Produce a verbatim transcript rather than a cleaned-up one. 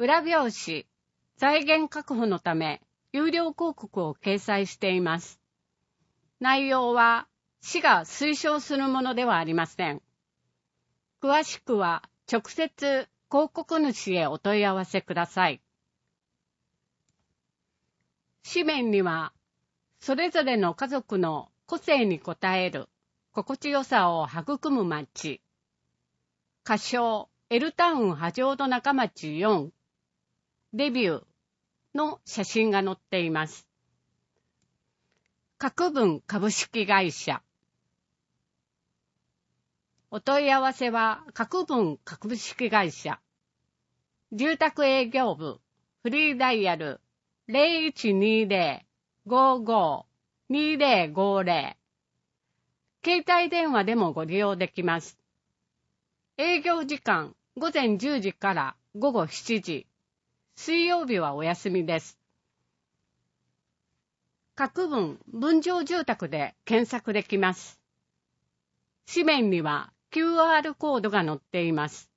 裏表紙、財源確保のため、有料広告を掲載しています。内容は、市が推奨するものではありません。詳しくは、直接広告主へお問い合わせください。紙面には、それぞれの家族の個性に応える心地よさを育む街、仮称 L タウン波状の中町よん、デビューの写真が載っています。各分株式会社。お問い合わせは各分株式会社。住宅営業部フリーダイヤル ゼロいちにゼロ ごーごー にゼロごゼロ。携帯電話でもご利用できます。営業時間午前じゅうじから午後しちじ。水曜日はお休みです。各分分譲住宅で検索できます。紙面には キューアール コードが載っています。